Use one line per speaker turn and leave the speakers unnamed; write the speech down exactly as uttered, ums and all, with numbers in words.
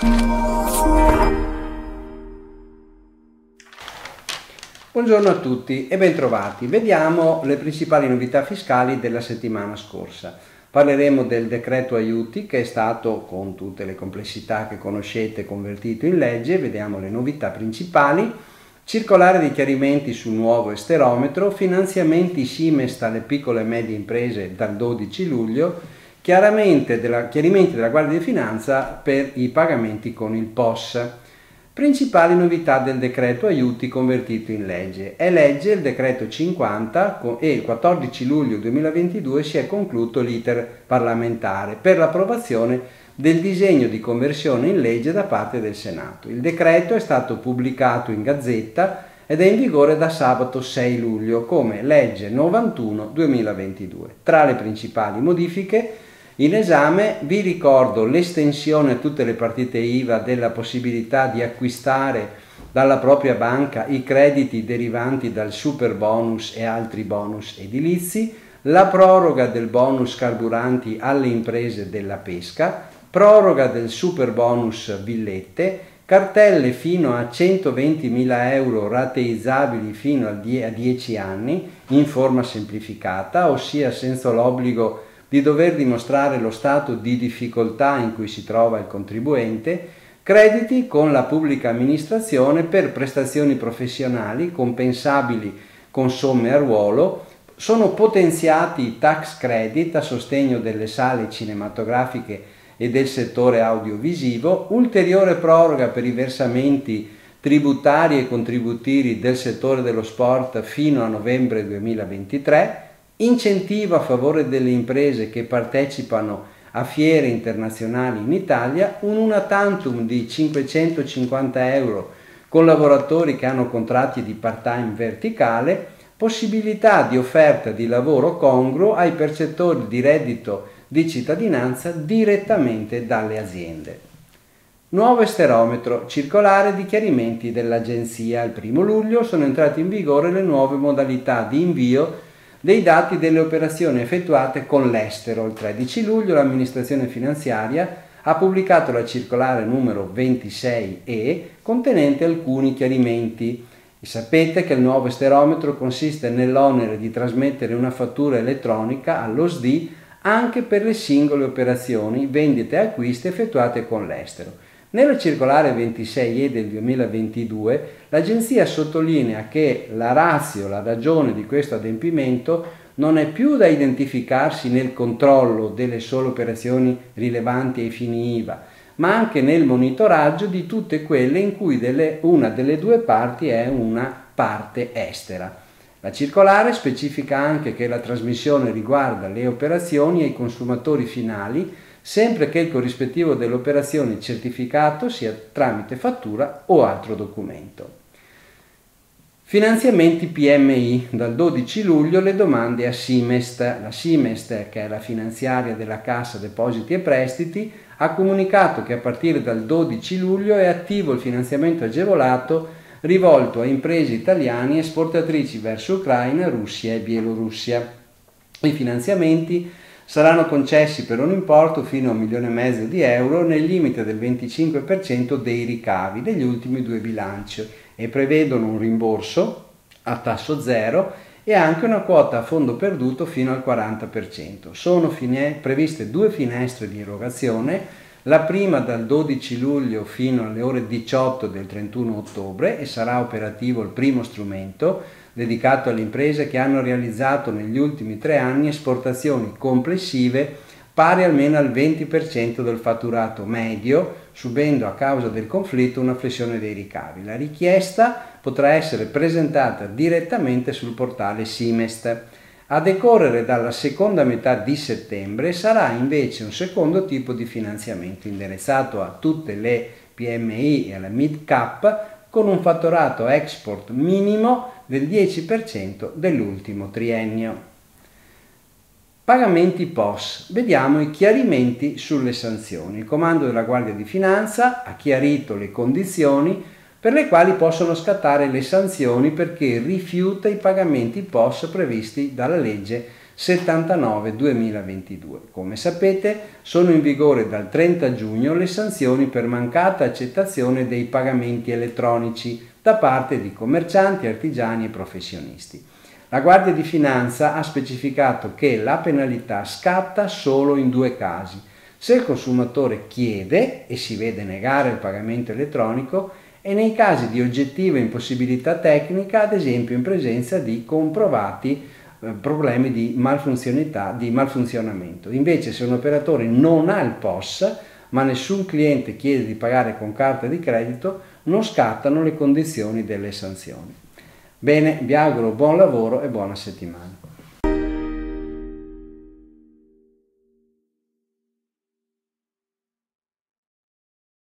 Buongiorno a tutti e bentrovati. Vediamo le principali novità fiscali della settimana scorsa. Parleremo del decreto aiuti che è stato, con tutte le complessità che conoscete, convertito in legge. Vediamo le novità principali. Circolare di chiarimenti sul nuovo esterometro, finanziamenti Simest alle piccole e medie imprese dal dodici luglio, chiaramente della, chiarimenti della Guardia di Finanza per i pagamenti con il P O S. Principali novità del decreto aiuti convertito in legge. È legge il decreto cinquanta e il quattordici luglio duemilaventidue si è concluso l'iter parlamentare per l'approvazione del disegno di conversione in legge da parte del Senato. Il decreto è stato pubblicato in Gazzetta ed è in vigore da sabato sei luglio come legge novantuno duemilaventidue. Tra le principali modifiche in esame vi ricordo l'estensione a tutte le partite I V A della possibilità di acquistare dalla propria banca i crediti derivanti dal super bonus e altri bonus edilizi, la proroga del bonus carburanti alle imprese della pesca, proroga del super bonus villette, cartelle fino a centoventimila euro rateizzabili fino a dieci anni in forma semplificata, ossia senza l'obbligo di dover dimostrare lo stato di difficoltà in cui si trova il contribuente, crediti con la pubblica amministrazione per prestazioni professionali compensabili con somme a ruolo, sono potenziati i tax credit a sostegno delle sale cinematografiche e del settore audiovisivo, ulteriore proroga per i versamenti tributari e contributivi del settore dello sport fino a novembre duemilaventitré, incentivo a favore delle imprese che partecipano a fiere internazionali in Italia, un una tantum di cinquecentocinquanta euro con lavoratori che hanno contratti di part-time verticale, possibilità di offerta di lavoro congruo ai percettori di reddito di cittadinanza direttamente dalle aziende. Nuovo esterometro, circolare di chiarimenti dell'Agenzia. Il primo luglio sono entrate in vigore le nuove modalità di invio dei dati delle operazioni effettuate con l'estero. Il tredici luglio l'amministrazione finanziaria ha pubblicato la circolare numero ventisei E contenente alcuni chiarimenti. E sapete che il nuovo esterometro consiste nell'onere di trasmettere una fattura elettronica allo S D I anche per le singole operazioni, vendite e acquisti effettuate con l'estero. Nella circolare ventisei E del duemilaventidue l'Agenzia sottolinea che la ratio, la ragione di questo adempimento non è più da identificarsi nel controllo delle sole operazioni rilevanti ai fini I V A, ma anche nel monitoraggio di tutte quelle in cui delle, una delle due parti è una parte estera. La circolare specifica anche che la trasmissione riguarda le operazioni ai consumatori finali, sempre che il corrispettivo dell'operazione certificato sia tramite fattura o altro documento. Finanziamenti P M I. Dal dodici luglio le domande a Simest. La Simest, che è la finanziaria della Cassa Depositi e Prestiti, ha comunicato che a partire dal dodici luglio è attivo il finanziamento agevolato rivolto a imprese italiane esportatrici verso Ucraina, Russia e Bielorussia. I finanziamenti saranno concessi per un importo fino a un milione e mezzo di euro nel limite del venticinque per cento dei ricavi degli ultimi due bilanci e prevedono un rimborso a tasso zero e anche una quota a fondo perduto fino al quaranta per cento. Sono fine- previste due finestre di erogazione, la prima dal dodici luglio fino alle ore diciotto del trentuno ottobre e sarà operativo il primo strumento dedicato alle imprese che hanno realizzato negli ultimi tre anni esportazioni complessive pari almeno al venti per cento del fatturato medio, subendo a causa del conflitto una flessione dei ricavi. La richiesta potrà essere presentata direttamente sul portale Simest. A decorrere dalla seconda metà di settembre sarà invece un secondo tipo di finanziamento indirizzato a tutte le P M I e alla mid cap con un fatturato export minimo del dieci per cento dell'ultimo triennio. Pagamenti P O S. Vediamo i chiarimenti sulle sanzioni. Il comando della Guardia di Finanza ha chiarito le condizioni per le quali possono scattare le sanzioni per chi rifiuta i pagamenti P O S previsti dalla legge settantanove duemilaventidue. Come sapete, sono in vigore dal trenta giugno le sanzioni per mancata accettazione dei pagamenti elettronici da parte di commercianti, artigiani e professionisti. La Guardia di Finanza ha specificato che la penalità scatta solo in due casi: se il consumatore chiede e si vede negare il pagamento elettronico, e nei casi di oggettiva impossibilità tecnica, ad esempio in presenza di comprovati eh, problemi di malfunzionalità, di malfunzionamento. Invece, se un operatore non ha il P O S, ma nessun cliente chiede di pagare con carta di credito, non scattano le condizioni delle sanzioni. Bene, vi auguro buon lavoro e buona settimana.